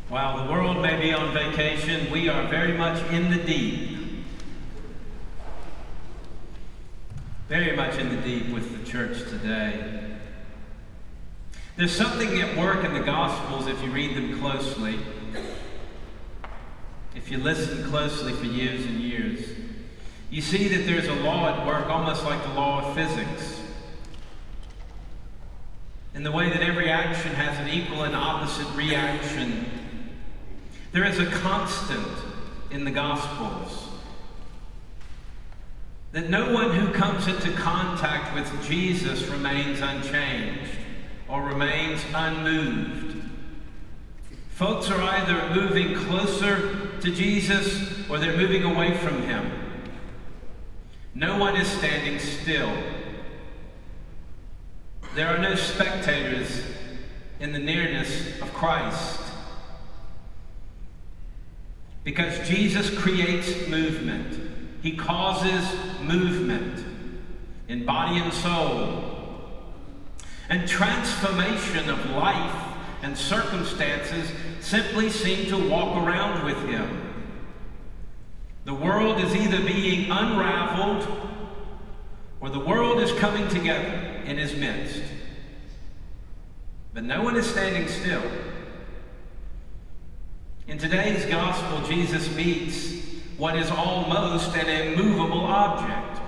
While the world may be on vacation, we are very much in the deep. Very much in the deep with the church today. There's something at work in the Gospels if you read them closely. If you listen closely for years and years, you see that there's a law at work, almost like the law of physics. In the way that every action has an equal and opposite reaction. There is a constant in the Gospels that no one who comes into contact with Jesus remains unchanged or remains unmoved. Folks are either moving closer to Jesus or they're moving away from him. No one is standing still. There are no spectators in the nearness of Christ. Because Jesus creates movement. He causes movement in body and soul. And transformation of life and circumstances simply seem to walk around with him. The world is either being unraveled or the world is coming together in his midst. But no one is standing still. In today's gospel, Jesus meets what is almost an immovable object.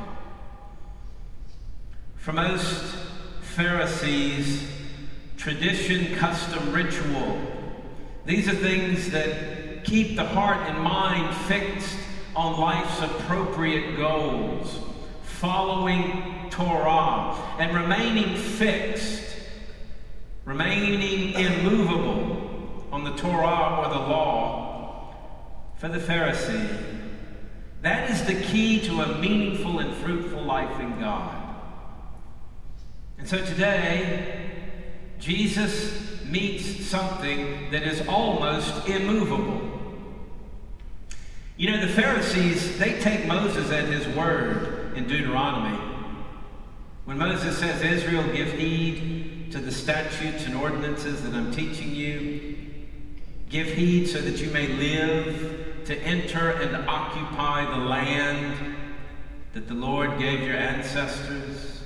For most Pharisees, tradition, custom, ritual, these are things that keep the heart and mind fixed on life's appropriate goals, following Torah, and remaining fixed, remaining immovable on the Torah or the law. For the Pharisee, that is the key to a meaningful and fruitful life in God. And so today, Jesus meets something that is almost immovable. You know, the Pharisees, they take Moses at his word in Deuteronomy. When Moses says, Israel, give heed to the statutes and ordinances that I'm teaching you. Give heed so that you may live to enter and occupy the land that the Lord gave your ancestors.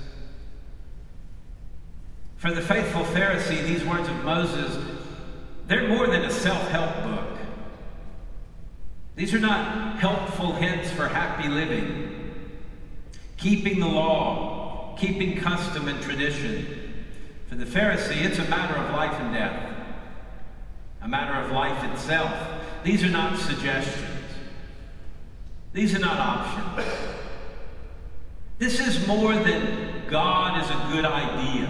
For the faithful Pharisee, these words of Moses, they're more than a self-help book. These are not helpful hints for happy living. Keeping the law, keeping custom and tradition. For the Pharisee, it's a matter of life and death. A matter of life itself. These are not suggestions. These are not options. This is more than God is a good idea.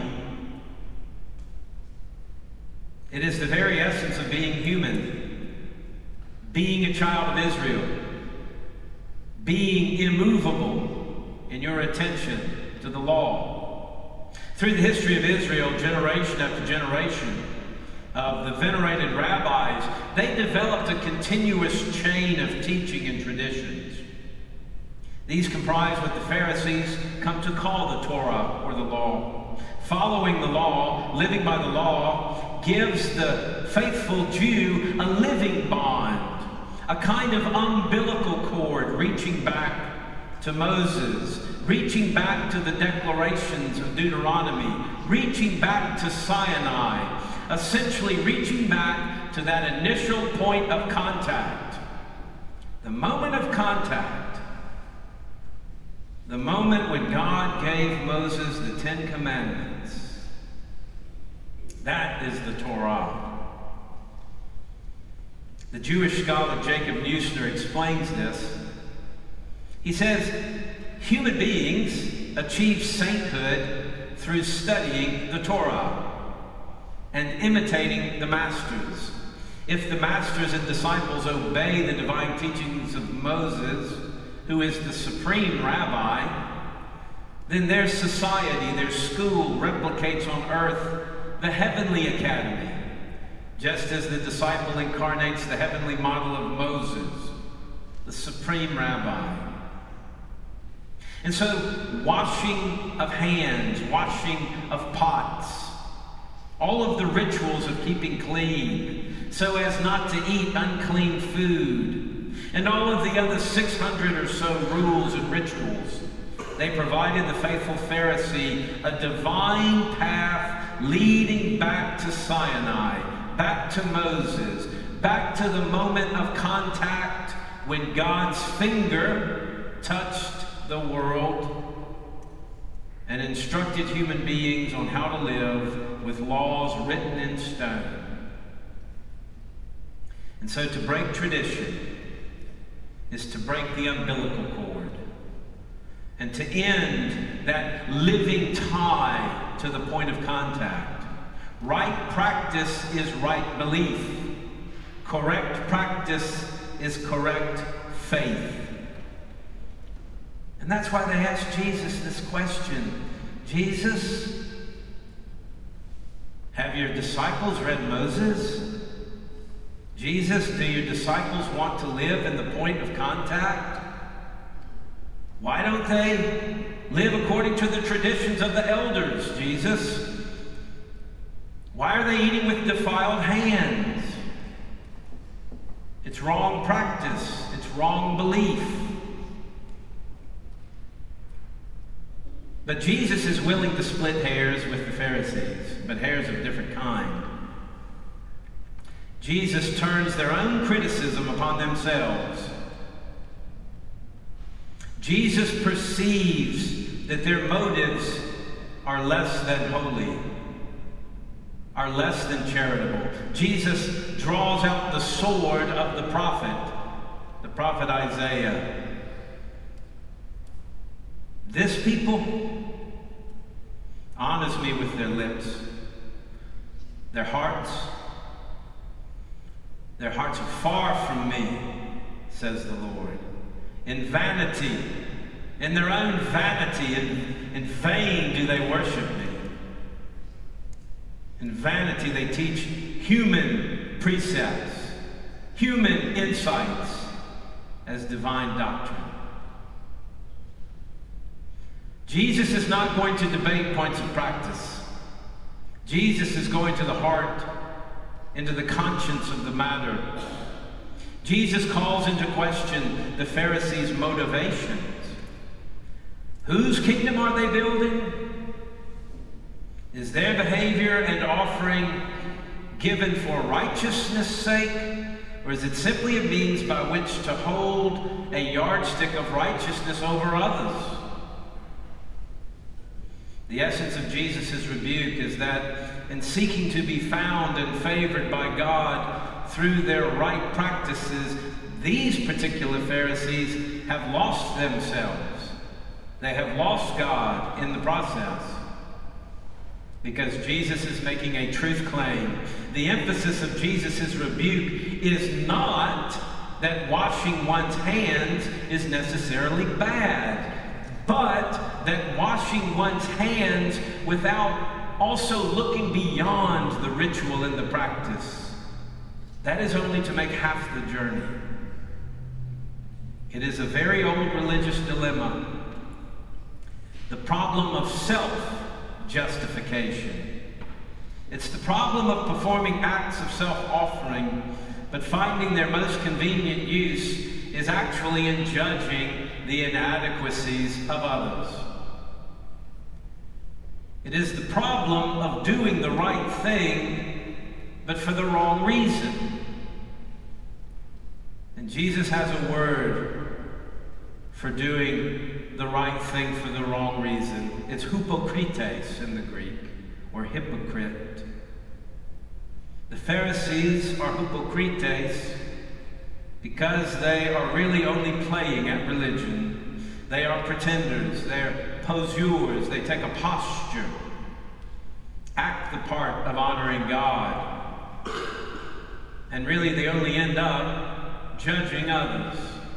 It is the very essence of being human, being a child of Israel, being immovable in your attention to the law. Through the history of Israel, generation after generation, of the venerated rabbis, they developed a continuous chain of teaching and traditions. These comprise what the Pharisees come to call the Torah or the law. Following the law, living by the law, gives the faithful Jew a living bond, a kind of umbilical cord reaching back to Moses, reaching back to the declarations of Deuteronomy, reaching back to Sinai, essentially reaching back to that initial point of contact. The moment of contact. The moment when God gave Moses the Ten Commandments. That is the Torah. The Jewish scholar Jacob Neusner explains this. He says, human beings achieve sainthood through studying the Torah and imitating the masters. If the masters and disciples obey the divine teachings of Moses, who is the supreme rabbi, then their society, their school replicates on earth the heavenly academy, just as the disciple incarnates the heavenly model of Moses, the supreme rabbi. And so, washing of hands, washing of pots, all of the rituals of keeping clean, so as not to eat unclean food, and all of the other 600 or so rules and rituals. They provided the faithful Pharisee a divine path leading back to Sinai, back to Moses, back to the moment of contact when God's finger touched the world and instructed human beings on how to live with laws written in stone. And so to break tradition is to break the umbilical cord and to end that living tie to the point of contact. Right practice is right belief. Correct practice is correct faith. And that's why they asked Jesus this question. Jesus, have your disciples read Moses? Jesus, do your disciples want to live in the point of contact? Why don't they live according to the traditions of the elders, Jesus? Why are they eating with defiled hands? It's wrong practice. It's wrong belief. But Jesus is willing to split hairs with the Pharisees, but hairs of a different kind. Jesus turns their own criticism upon themselves. Jesus perceives that their motives are less than holy, are less than charitable. Jesus draws out the sword of the prophet Isaiah. This people honors me with their lips. Their hearts are far from me, says the Lord. In vanity, in their own vanity, in vain do they worship me. In vanity they teach human precepts, human insights as divine doctrine. Jesus is not going to debate points of practice. Jesus is going to the heart, into the conscience of the matter. Jesus calls into question the Pharisees' motivations. Whose kingdom are they building? Is their behavior and offering given for righteousness' sake, or is it simply a means by which to hold a yardstick of righteousness over others? The essence of Jesus' rebuke is that in seeking to be found and favored by God through their right practices, these particular Pharisees have lost themselves. They have lost God in the process. Because Jesus is making a truth claim. The emphasis of Jesus' rebuke is not that washing one's hands is necessarily bad, but that washing one's hands without also looking beyond the ritual and the practice, that is only to make half the journey. It is a very old religious dilemma. The problem of self-justification. It's the problem of performing acts of self-offering, but finding their most convenient use is actually in judging the inadequacies of others. It is the problem of doing the right thing, but for the wrong reason. And Jesus has a word for doing the right thing for the wrong reason. It's hypokrites in the Greek, or hypocrite. The Pharisees are hypokrites because they are really only playing at religion. They are pretenders. They're poseurs. They take a posture, act the part of honoring God. And really they only end up judging others.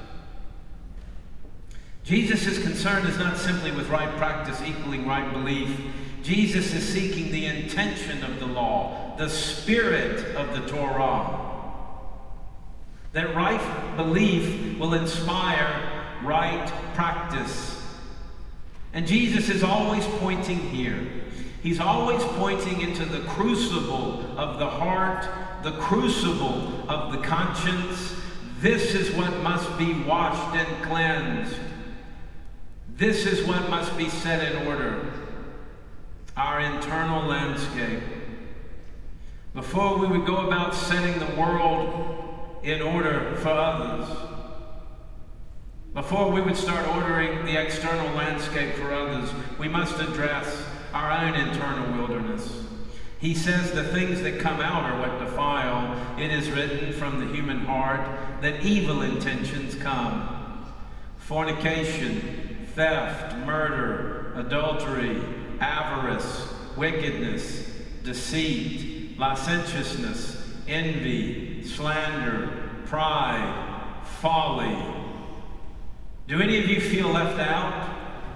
Jesus' concern is not simply with right practice equaling right belief. Jesus is seeking the intention of the law, the spirit of the Torah. That right belief will inspire right practice. And Jesus is always pointing here. He's always pointing into the crucible of the heart, the crucible of the conscience. This is what must be washed and cleansed. This is what must be set in order. Our internal landscape. Before we would go about setting the world in order for others, before we would start ordering the external landscape for others, we must address our own internal wilderness. He says the things that come out are what defile. It is written from the human heart that evil intentions come. Fornication, theft, murder, adultery, avarice, wickedness, deceit, licentiousness, envy, slander, pride, folly. Do any of you feel left out?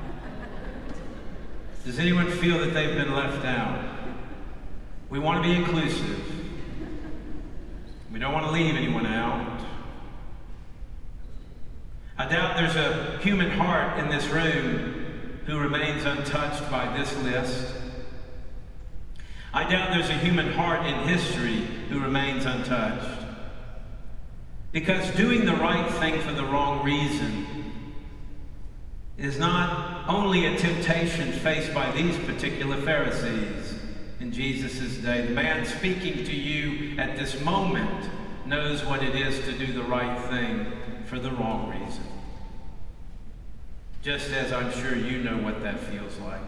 Does anyone feel that they've been left out? We want to be inclusive. We don't want to leave anyone out. I doubt there's a human heart in this room who remains untouched by this list. I doubt there's a human heart in history who remains untouched. Because doing the right thing for the wrong reason is not only a temptation faced by these particular Pharisees in Jesus' day. The man speaking to you at this moment knows what it is to do the right thing for the wrong reason. Just as I'm sure you know what that feels like.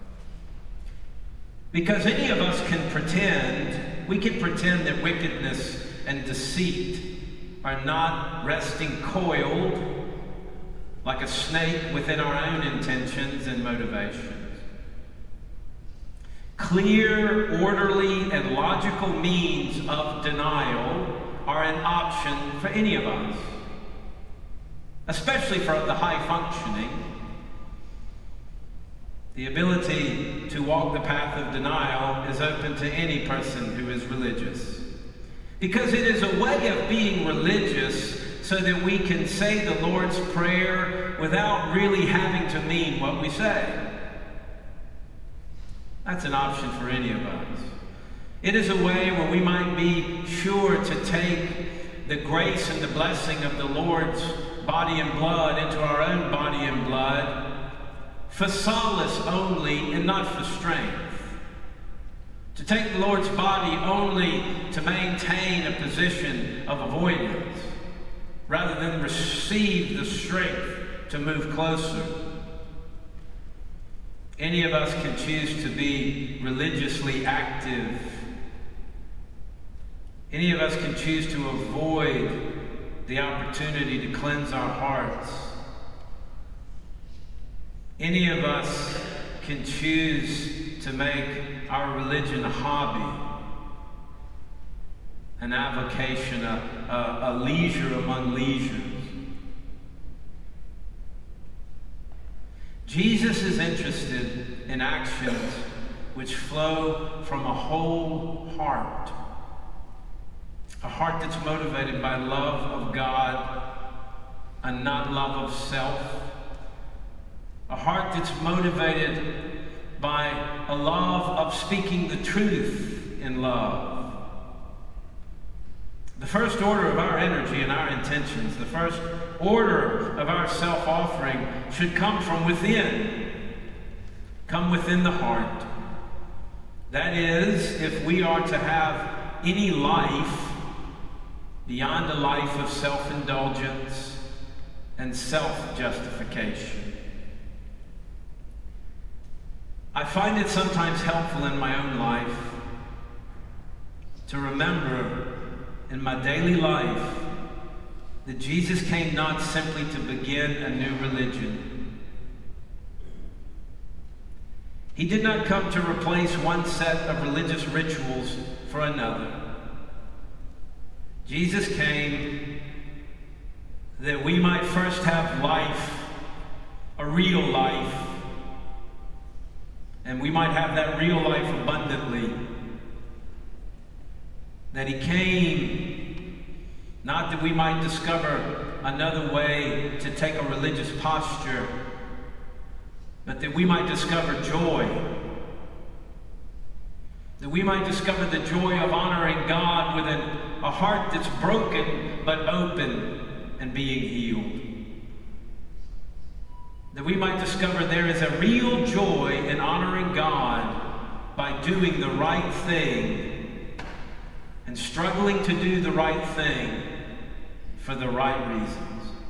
Because any of us can pretend, we can pretend that wickedness and deceit are not resting coiled like a snake within our own intentions and motivations. Clear, orderly, and logical means of denial are an option for any of us, especially for the high functioning. The ability to walk the path of denial is open to any person who is religious. Because it is a way of being religious so that we can say the Lord's Prayer without really having to mean what we say. That's an option for any of us. It is a way where we might be sure to take the grace and the blessing of the Lord's body and blood into our own body and blood for solace only and not for strength. To take the Lord's body only to maintain a position of avoidance rather than receive the strength to move closer. Any of us can choose to be religiously active. Any of us can choose to avoid the opportunity to cleanse our hearts. Any of us can choose to make our religion a hobby, an avocation, a leisure among leisures. Jesus is interested in actions which flow from a whole heart. A heart that's motivated by love of God and not love of self. A heart that's motivated by a love of speaking the truth in love. The first order of our energy and our intentions, the first order of our self-offering should come from within. Come within the heart. That is, if we are to have any life beyond a life of self-indulgence and self-justification. I find it sometimes helpful in my own life to remember in my daily life that Jesus came not simply to begin a new religion. He did not come to replace one set of religious rituals for another. Jesus came that we might first have life, a real life, and we might have that real life abundantly. That he came not that we might discover another way to take a religious posture, but that we might discover joy. That we might discover the joy of honoring God with a heart that's broken but open and being healed. That we might discover there is a real joy in honoring God by doing the right thing and struggling to do the right thing for the right reasons.